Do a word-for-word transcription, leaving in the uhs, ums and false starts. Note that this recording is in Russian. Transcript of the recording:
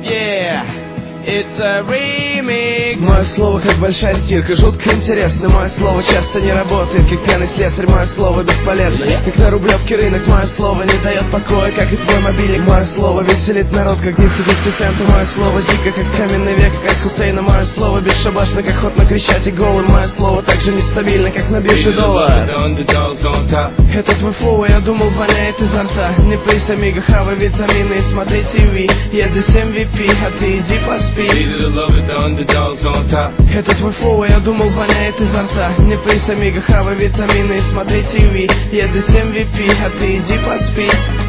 Yeah, it's a remix. Мое слово как большая стирка, жутко интересно. Мое слово часто не работает, как пьяный слесарь. Мое слово бесполезно, как на Рублевке рынок. Мое слово не дает покоя, как и твой мобильник. Мое слово веселит народ, как десять пятьдесят цента. Мое слово дико, как каменный век, как Айс Хусейна. Мое слово бесшабашно, как ход на Крещатик голым. Мое слово так же нестабильно, как набивший доллар. Это твой флоу, я думал, воняет изо рта. Не пейс, амиго, хавай витамины и смотри ТВ. Я здесь эм ви пи, а ты иди поспи. Это твой флоу, я думал, воняет изо рта. Не пейс, амиго, хавай витамины и смотри ТВ. Я здесь эм ви пи, а ты иди поспи.